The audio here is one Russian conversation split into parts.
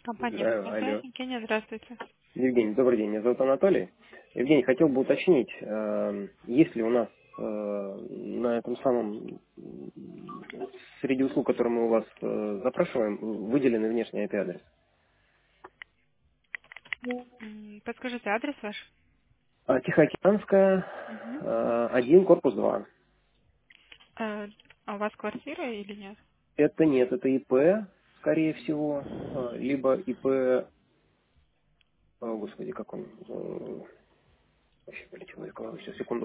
Компания Здравия, алло. «Бизнес-связи». Кения, здравствуйте. Евгений, добрый день, меня зовут Анатолий. Евгений, хотел бы уточнить, есть ли у нас на этом самом, среди услуг, которые мы у вас запрашиваем, выделенный внешний IP-адрес? Подскажите адрес ваш? Тихоокеанская, Мгм. 1, корпус 2. А у вас квартира или нет? Это нет, это ИП, скорее всего, либо ИП, господи, как он, вообще полетел из головы, сейчас, секунду.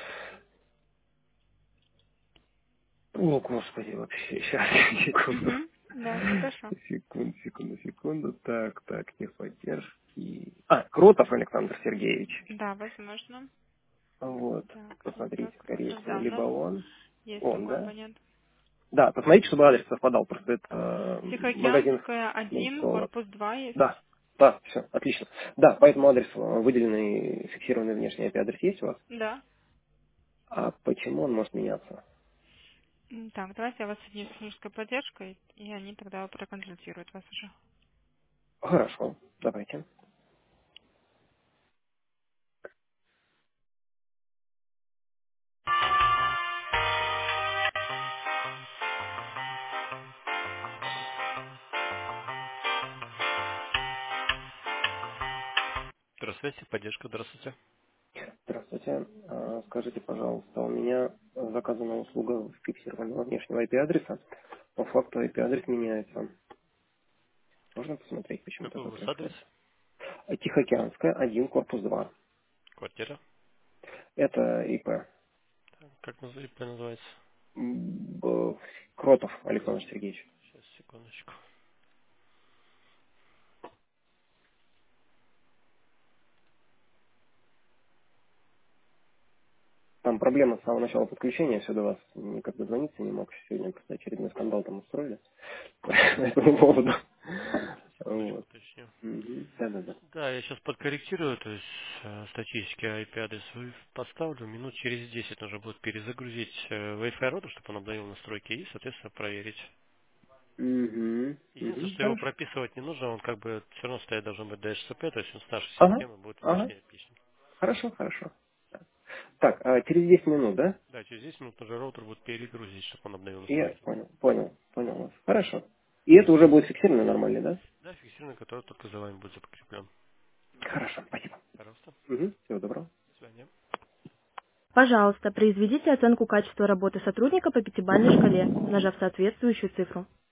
О, господи, вообще, сейчас, секунду. Угу. Да, хорошо. Секунду. Так, техподдержки. Кротов Александр Сергеевич. Да, возможно. Вот, Так, ИП посмотрите, скорее Кротов. всего, Да, у либо нас он. есть Он, такой да? абонент. Да, посмотрите, чтобы адрес совпадал, просто это магазин Тихоокеанская, 1, Монстола. корпус 2 есть? Да, все, отлично. Да, по Угу. этому адресу выделенный фиксированный внешний IP-адрес есть у вас? Да. А почему он может меняться? Так, давайте я вас соединю с технической поддержкой, и они тогда проконсультируют вас уже. Хорошо, давайте. Здравствуйте, поддержка, здравствуйте. Здравствуйте. Скажите, пожалуйста, у меня заказана услуга фиксированного внешнего IP-адреса. По факту IP-адрес меняется. Можно посмотреть, почему Какой у такое вас адрес? происходит? Тихоокеанская, 1, корпус 2. Квартира? Это ИП. Как ИП называется? Кротов Александр Сергеевич. Сейчас, секундочку. Там проблема с самого начала подключения, все до вас никак дозвониться не мог. Сегодня просто очередной скандал там устроили по этому поводу. Сейчас, секундочку, Вот. уточню. Да. Да, я сейчас подкорректирую, то есть статический IP-адрес поставлю. Минут через 10 нужно будет перезагрузить Wi-Fi роутер, чтобы он обновил настройки и, соответственно, проверить. Единственное, что его Хорошо. прописывать не нужно, он как бы все равно стоять должен быть DHCP, то есть он с нашей Ага, системы будет ага. внешний IP. Хорошо. Так, через 10 минут, да? Да, через 10 минут уже роутер будет перегрузить, чтобы он обновил Я настройки. понял вас. Хорошо. И это уже будет фиксировано нормально, да? Да, фиксированный, который только за вами будет закреплен. Хорошо, спасибо. Пожалуйста. Всего доброго. До свидания. Пожалуйста, произведите оценку качества работы сотрудника по пятибалльной шкале, нажав соответствующую цифру.